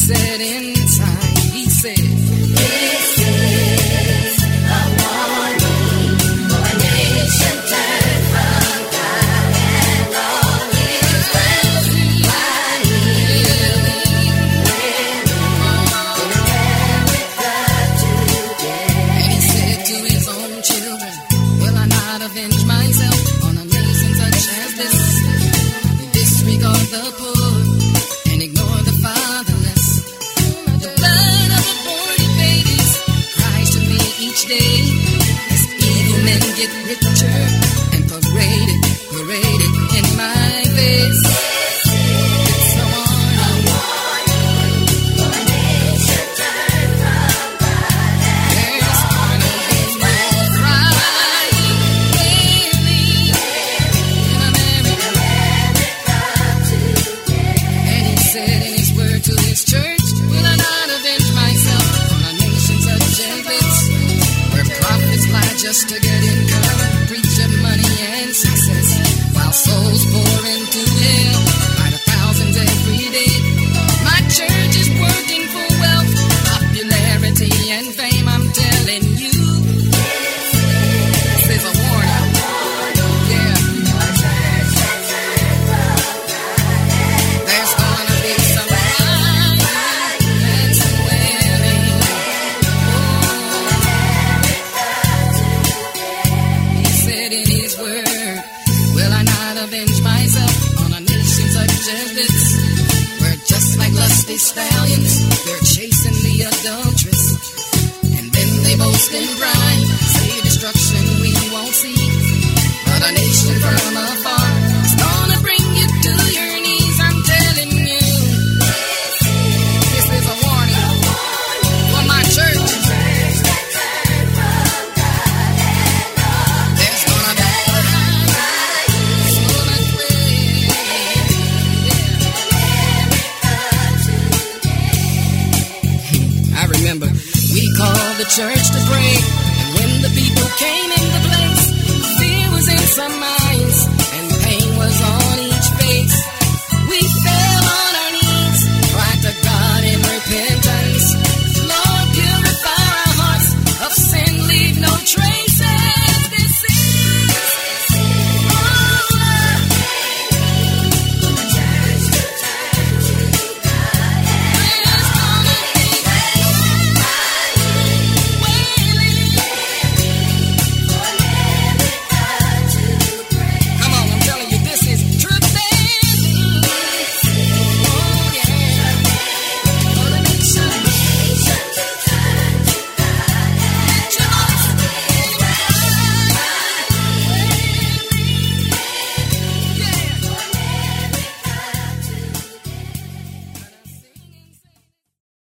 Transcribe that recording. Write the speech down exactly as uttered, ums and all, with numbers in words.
said inside, he said, this is a warning for a nation turned from God and all his ways. Why living in America today? And he said to his own children, will I not avenge myself on a nation such as this? Who disregard the poor and ignore the fatherless. The blood of aborted babies cries to me each day as evil men get richer and paraded, paraded in my face. It's a warning for a nation turned from God. There's gonna be more crying, wailing in America today. And he said in his word to his church, will I not avenge myself on a nation such as this, where prophets lie just to get income, preach of money and success, while souls pour into hell by the thousands every day. My church is working for wealth, popularity and fame. I'm telling you, this is a warning. Yeah. There's gonna be some crying and some wailing. He said in his word, will I not avenge myself on a nation such as this, where just like lusty stallions, they're chasing the adulteress, and then they boast in pride, say destruction we won't see, but a nation from afar is gonna bring you to your knees. I'm telling you, this is a warning for my church. There's gonna be so much wailing. I remember we called the church to pray, and when the people came into place, fear was in some minds and pain was on each face.